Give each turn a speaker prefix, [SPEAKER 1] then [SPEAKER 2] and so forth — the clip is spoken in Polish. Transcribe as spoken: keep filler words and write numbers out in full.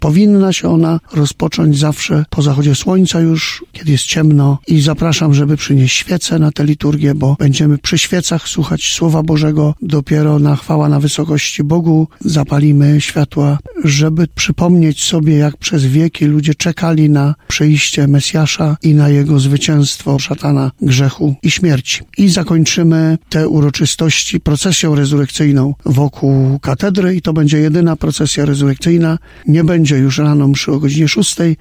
[SPEAKER 1] Powinna się ona rozpocząć zawsze po zachodzie słońca już, kiedy jest ciemno, i zapraszam, żeby przynieść świece na tę liturgię, bo będziemy przy świecach słuchać Słowa Bożego. Dopiero na chwała na wysokości Bogu zapalimy światła, żeby przypomnieć sobie, jak przez wieki ludzie czekali na przyjście Mesjasza i na jego zwycięstwo szatana, grzechu i śmierci. I zakończymy te uroczystości procesją rezurekcyjną wokół katedry i to będzie jedyna procesja rezurekcyjna. Nie będzie już rano mszy o godzinie szóstej,